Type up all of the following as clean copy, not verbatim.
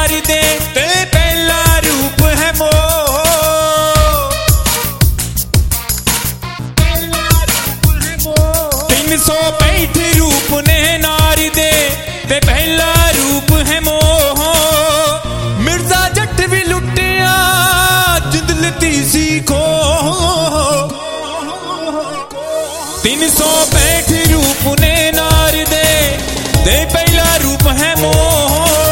नारी दे ते पहला रूप है मोह। 365 रूप ने नारी दे ते पहला रूप है मोह। मिर्जा जट भी लुटिया जिंद लती सी खो। 365 रूप ने नारी दे ते पहला रूप है मोह।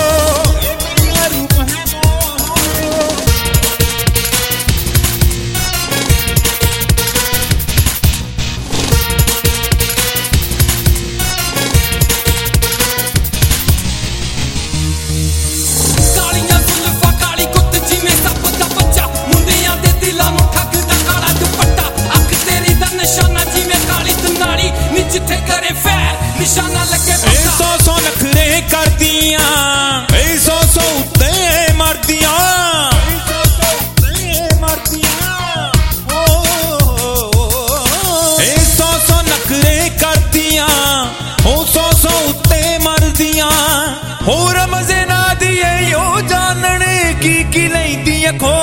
निशाना लगे 100 नखरे कर दिया 100 उत्ते मर दिया 100 नखरे कर दिया 100 उत्ते मर दिया। होर मजे ना दिए यो जानने की लैंदी खो।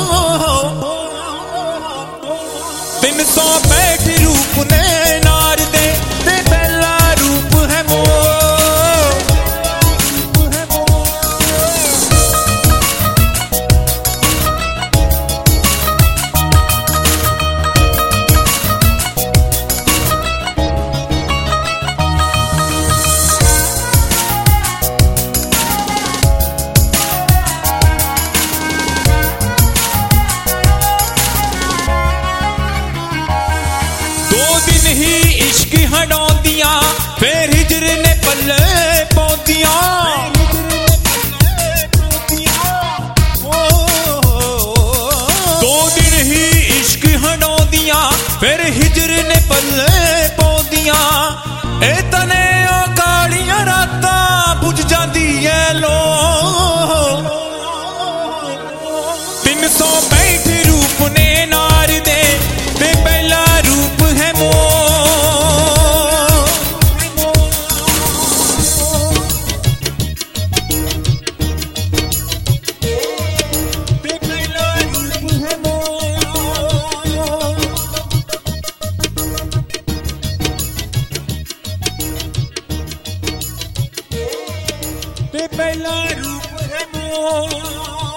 365 रूप ने नार दे ते पहला रूप है मोह। ही इश्क हटाउंदिया फिर हिजर ने पल्ले पौंदिया। 2 दिन ही इश्क हटाउंदिया फिर हिजर ने पल्ले पौंदिया। ए तने ओ कालियां रातां बुझ जांदी ऐ लो। 365 रूप ने नार दे ते पहला रूप है मोह। पहला रूप है मोह।